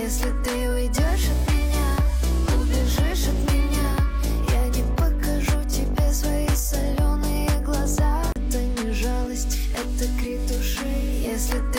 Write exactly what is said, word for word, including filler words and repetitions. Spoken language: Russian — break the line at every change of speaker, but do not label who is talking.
Если ты уйдешь от меня, убежишь от меня, я не покажу тебе свои соленые глаза. Это не жалость, это крик души. Если ты